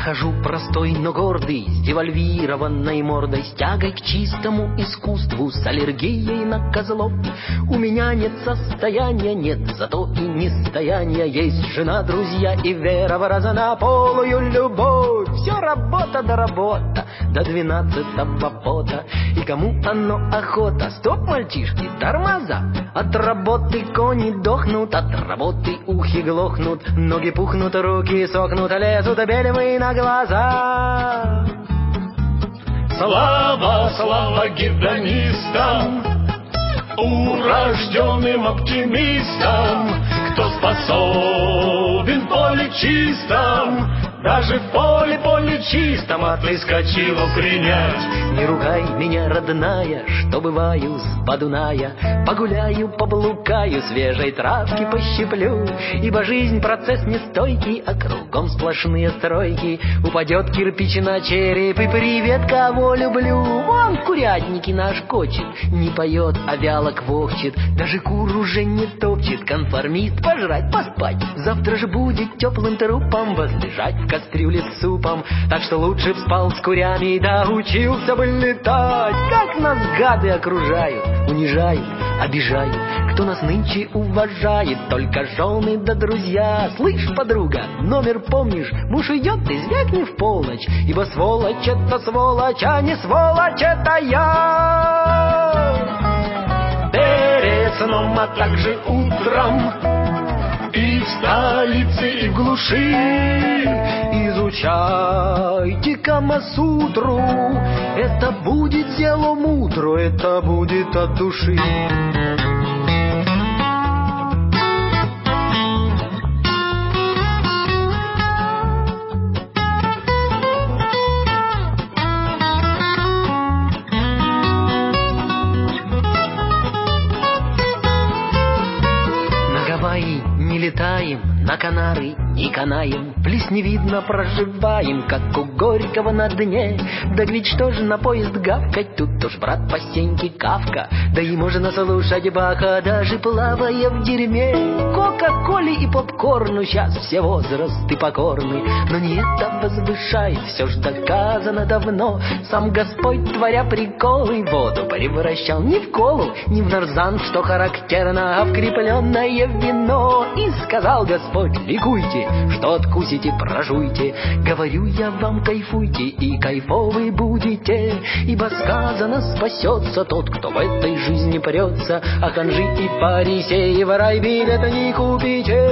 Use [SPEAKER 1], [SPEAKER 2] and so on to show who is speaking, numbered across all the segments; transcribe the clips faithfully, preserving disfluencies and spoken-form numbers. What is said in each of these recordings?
[SPEAKER 1] хожу простой, но гордый, с девальвированной мордой, с тягой к чистому искусству, с аллергией на козлов. У меня нет состояния, нет, зато и нестояния. Есть жена, друзья и вера в разнополую любовь. Все работа да работа, до двенадцатого пота. И кому оно охота? Стоп, мальчишки, тормоза. От работы кони дохнут, от работы ухи глохнут, ноги пухнут, руки сохнут, лезут белевые на глаза.
[SPEAKER 2] Слава, слава гедонистам, урожденным оптимистам, кто способен в поле чистом, даже в поле поле чистом отыскать чего принять.
[SPEAKER 1] Не ругай меня, родная, что бываю с Подуная. Погуляю, поблукаю, свежей травки пощиплю. Ибо жизнь процесс нестойкий, а кругом сплошные стройки. Упадет кирпич на череп, и привет, кого люблю. Вон в курятнике наш кочет, не поет, а вяло квохчет. Даже кур уже не топчет, конформист пожрать, поспать. Завтра же будет теплым трупом возлежать в кастрюле с супом. Так что лучше б спал с курями, да учился бы летать. Как нас гады окружают, унижают, обижают. Кто нас нынче уважает? Только жены да друзья. Слышь, подруга, номер помнишь? Муж идет, ты звякни в полночь. Ибо сволочь это сволочь, а не сволочь это я.
[SPEAKER 2] Перед сном, а также утром, и в столице, и в глуши
[SPEAKER 1] изучайте Камасутру. Это будет дело мудро, это будет от души. На Гавайи не летаем, на Канары не канаем, в лес не видно проживаем, как у Горького на дне. Да ведь что же на поезд гавкать, тут уж брат по стенке Кавка. Да и можно слушать Баха, даже плавая в дерьме. Кока-коле и попкорну сейчас все возрасты покорны. Но не это возвышает, все ж доказано давно. Сам Господь, творя приколы, воду превращал не в колу, не в нарзан, что характерно, а в крепленное вино. И сказал Господь: ликуйте, что откусите, прожуйте. Говорю я вам, кайфуйте, и кайфовы будете. Ибо сказано, спасется тот, кто в этой жизни прется. А ханжи и фарисеи в рай билета не купите.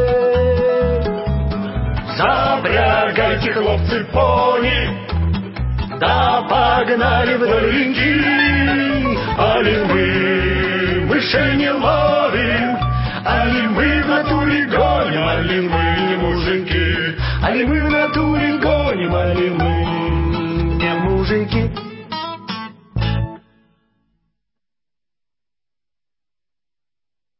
[SPEAKER 2] Запрягайте, хлопцы, пони, да погнали вдоль реки. Али мы мышей не ловим, али мы в натуре гоним, али мы не мужики, али мы в натуре гоним, али мы не мужики.